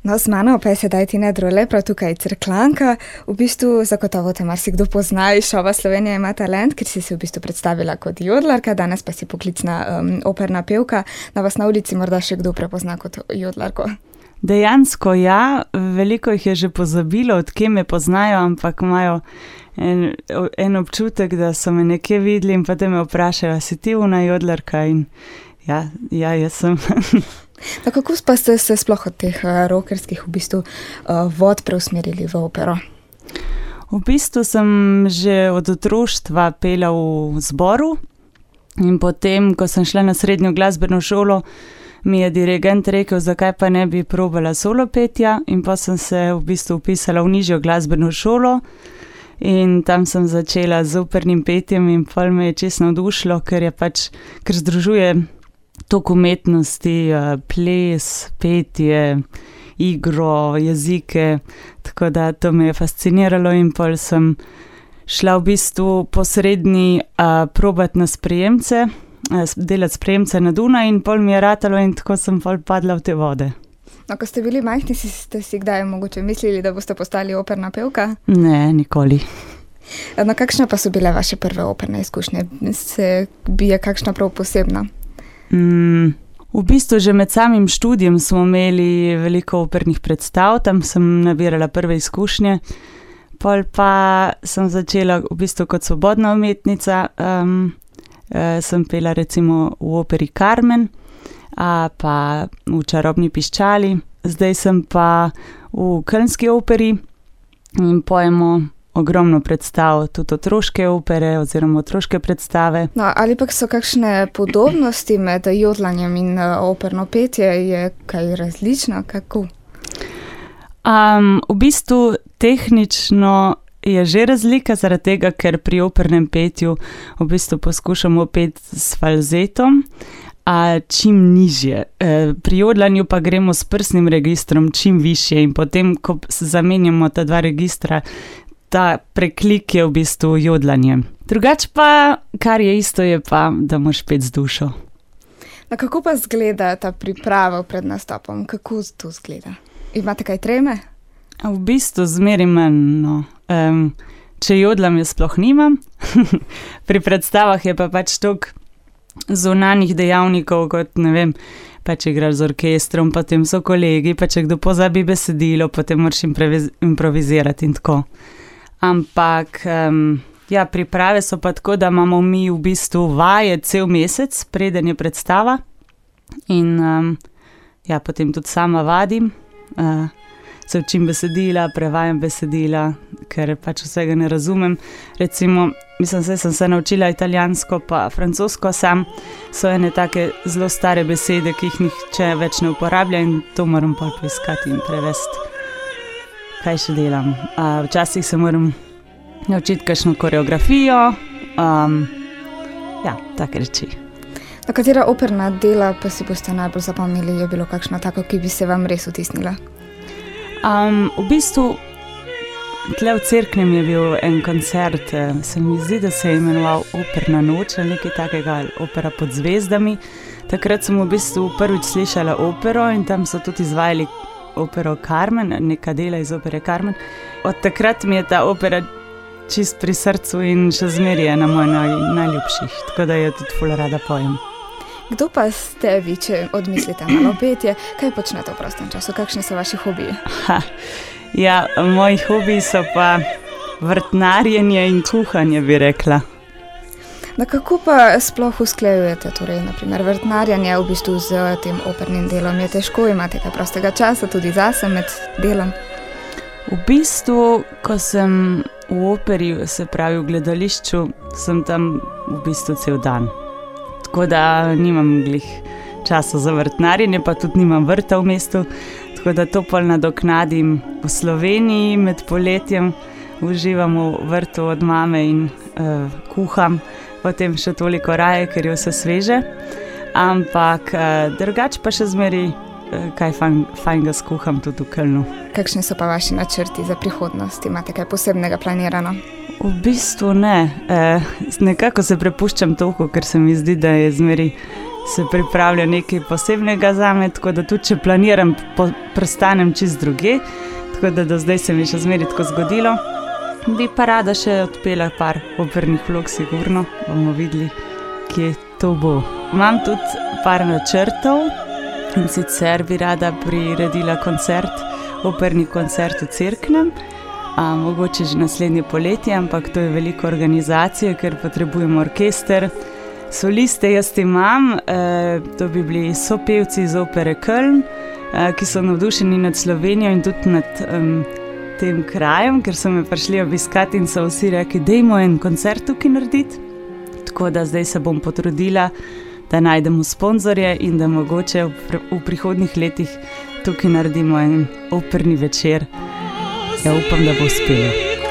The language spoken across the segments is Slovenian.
No, z mano pa je sedaj Tina Drole, prav tukaj Cerkljanka. V bistvu zagotovo te marsikdo pozna iz šova Slovenija ima talent, ker si se v bistvu predstavila kot jodlarka, danes pa si poklicna operna pevka. Da vas na ulici morda še kdo prepozna kot jodlarko? Dejansko ja, veliko jih je že pozabilo, od kje me poznajo, ampak imajo en občutek, da so me nekje videli in potem me vprašajo, si ti ona jodlarka? In ja, jaz sem. No, kako pa ste se sploh od teh rockerskih v bistvu vod preusmerili v opero? V bistvu sem že od otroštva pela v zboru in potem, ko sem šla na srednjo glasbeno šolo, mi je dirigent rekel, zakaj pa ne bi probala solo petja, in pa sem se v bistvu vpisala v nižjo glasbeno šolo in tam sem začela z opernim petjem in pol me je čisto navdušilo, ker združuje toliko umetnosti, ples, petje, igro, jezike, tako da to me je fasciniralo in pol sem šla v bistvu po srednji probati na sprejemce, delati sprejemce na Dunaj in pol mi je ratalo in tako sem pol padla v te vode. No, ko ste bili majhni, ste si kdaj mogoče mislili, da boste postali operna pevka? Ne, nikoli. No, kakšne pa so bile vaše prve operne izkušnje? Je kakšna prav posebna? V bistvu že med samim študijem smo imeli veliko opernih predstav, tam sem nabirala prve izkušnje, pol pa sem začela v bistvu kot svobodna umetnica, sem pela recimo v operi Carmen, pa v Čarobni piščali, zdaj sem pa v Kölnski operi in pojemo ogromno predstav, tudi otroške opere oziroma otroške predstave. No, ali pa so kakšne podobnosti med jodlanjem in operno petje, je kaj različno, kako? V bistvu tehnično je že razlika zaradi tega, ker pri opernem petju v bistvu poskušamo peti s falzetom, čim nižje. Pri jodlanju pa gremo s prsnim registrom čim višje in potem, ko zamenjamo ta dva registra, ta preklik je v bistvu jodlanje. Drugače pa, kar je isto, je pa, da moraš peti z dušo. No, kako pa zgleda ta priprava pred nastopom? Kako to zgleda? Imate kaj treme? V bistvu zmeraj manj, no. Če jodlam, jaz sploh nimam. Pri predstavah je pa toliko zunanjih dejavnikov, kot ne vem, če igraš z orkestrom, potem so kolegi, če kdo pozabi besedilo, potem moraš improvizirati in tako. Ampak, priprave so pa tako, da imamo mi v bistvu vaje cel mesec, preden je predstava in potem tudi sama vadim, se učim besedila, prevajam besedila, ker vsega ne razumem. Recimo, sem se naučila italijansko pa francosko sam, so ene take zelo stare besede, ki jih nihče več ne uporablja in to moram pa poiskati in prevesti. Kaj še delam? Včasih se moram naučiti kakšno koreografijo, take reči. Na katera operna dela pa si boste najbolj zapomnili, je bilo kakšno tako, ki bi se vam res vtisnila? V bistvu, tle v Cerknem je bil en koncert, se mi zdi, da se je imenoval Operna noč ali nekaj takega, opera pod zvezdami. Takrat sem v bistvu prvič slišala opero in tam so tudi izvajali opero Carmen, neka dela iz opere Carmen. Od takrat mi je ta opera čist pri srcu in še zmeraj je na mojih najljubših, tako da jo tudi ful rada pojem. Kdo pa ste vi, če odmislite malo petje? Kaj počnete v prostem času? Kakšni so vaši hobiji? Moji hobiji so pa vrtnarjenje in kuhanje, bi rekla. No, kako pa sploh usklajujete, torej, naprimer, vrtnarjanje v bistvu z tem opernim delom? Je težko, imate kaj prostega časa tudi zase med delom? V bistvu, ko sem v operi, se pravi v gledališču, sem tam v bistvu cel dan. Tako da nimam glih časa za vrtnarjenje, pa tudi nimam vrta v mestu, tako da to pol nadoknadim v Sloveniji med poletjem, uživam v vrtu od mame in kuham, potem še toliko raje, ker je vse sveže, ampak drugače pa še zmeraj kaj fajnega skuham tudi v Kölnu. Kakšni so pa vaši načrti za prihodnost? Imate kaj posebnega planirano? V bistvu ne. Nekako se prepuščam toliko, ker se mi zdi, da je zmeraj se pripravlja nekaj posebnega zame, tako da tudi če planiram, prestanem čist druge, tako da do zdaj se mi še zmeraj tako zgodilo. Bi pa rada še odpela par opernih vlog, sigurno, bomo videli, kje to bo. Imam tudi par načrtov in sicer bi rada priredila operni koncert v Cerknem, mogoče že naslednje poletje, ampak to je veliko organizacije, ker potrebujemo orkester. Soliste jaz imam, to bi bili sopevci iz opere Köln, ki so navdušeni nad Slovenijo in tudi nad tem krajem, ker so me prišli obiskati in so vsi rekli, dajmo en koncert tukaj narediti. Tako da zdaj se bom potrudila, da najdemo sponzorje in da mogoče v prihodnjih letih tukaj naredimo en operni večer. Ja, upam, da bo uspelo.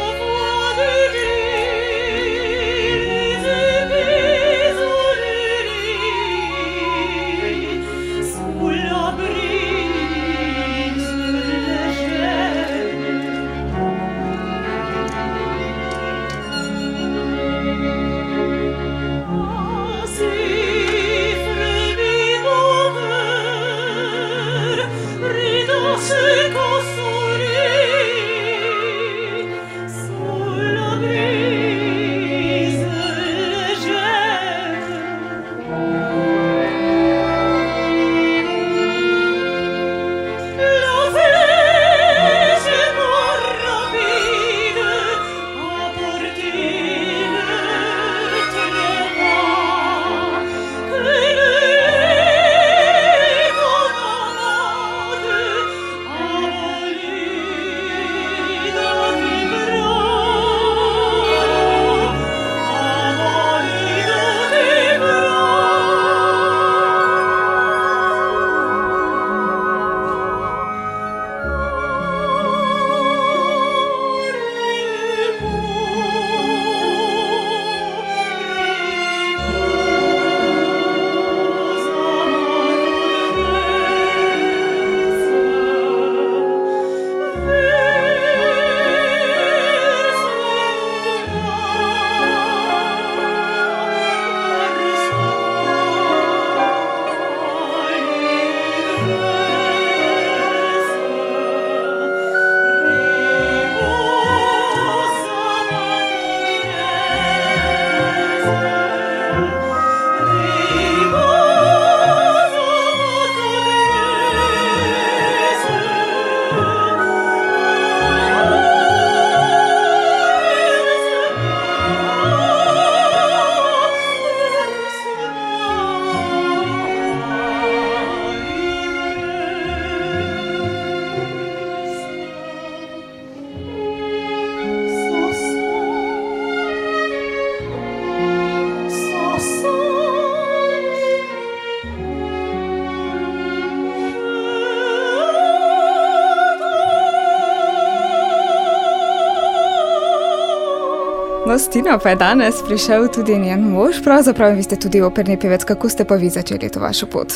No, s Tino pa je danes prišel tudi njen mož, pravzaprav vi ste tudi operni pevec. Kako ste pa vi začeli to vašo pot?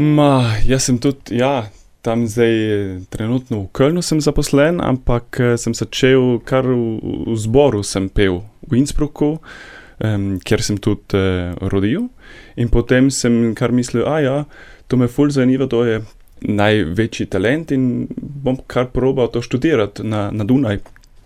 Jaz sem tudi, tam zdaj trenutno v Kölnu sem zaposlen, ampak sem začel kar v zboru sem pel v Innsbrucku, kjer sem tudi rodil. In potem sem kar mislil, to me ful zanima, to je največji talent in bom kar probal to študirati na Dunaj.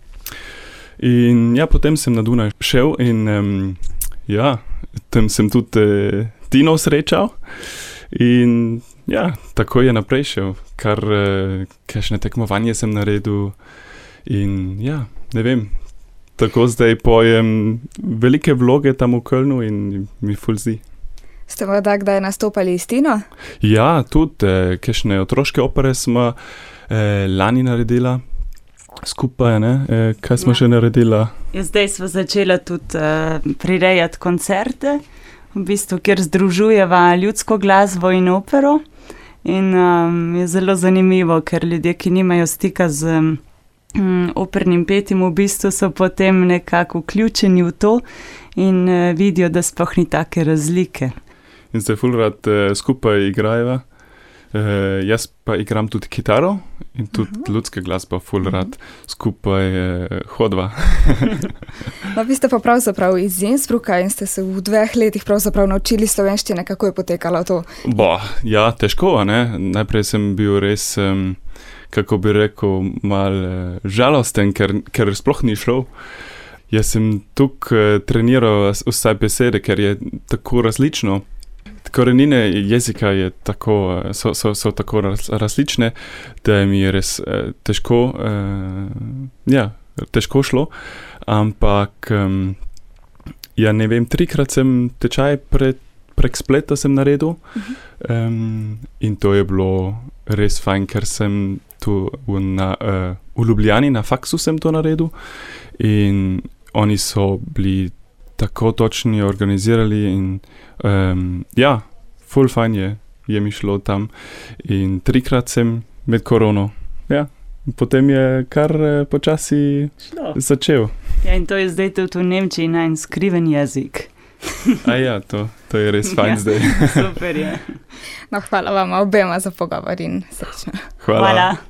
In potem sem na Dunaj šel in tam sem tudi Tino srečal in tako je naprej šel, kar kakšne tekmovanje sem naredil in ne vem, tako zdaj pojem velike vloge tam v Kölnu in mi ful zdi. Ste morda kdaj nastopali s Tino? Ja, tudi kakšne otroške opere smo lani naredila. Skupaj, kaj smo še naredila? Zdaj smo začela tudi prirejati koncerte, v bistvu, kjer združujeva ljudsko glasbo in opero. In je zelo zanimivo, ker ljudje, ki nimajo stika z opernim petjem, v bistvu so potem nekako vključeni v to in vidijo, da sploh ni take razlike. In se ful rad skupaj igrajeva. Jaz pa igram tudi kitaro in tudi ljudska glasba, ful rad skupaj hodva. No, vi ste pa pravzaprav iz Innsbrucka in ste se v 2 letih pravzaprav naučili slovenščine. Kako je potekalo to? Ja, težko, ne? Najprej sem bil res, kako bi rekel, mal žalosten, ker sploh ni šel. Jaz sem tukaj treniral vse besede, ker je tako različno. Korenine jezika je tako, so tako različne, da mi je res težko šlo, ampak ja, ne vem, 3-krat sem tečaj prek spleta sem naredil in to je bilo res fajn, ker sem tu v Ljubljani na faksu sem to naredil in oni so bili tako točni, organizirali in ja, ful fajn je mi šlo tam in 3-krat sem med korono, ja, potem je kar počasi začel. Ja, in to je zdaj tudi v Nemčiji najn skriven jezik. Ja, to je res fajn zdaj. Super je. No, hvala vam obema za pogovor in srečno. Hvala.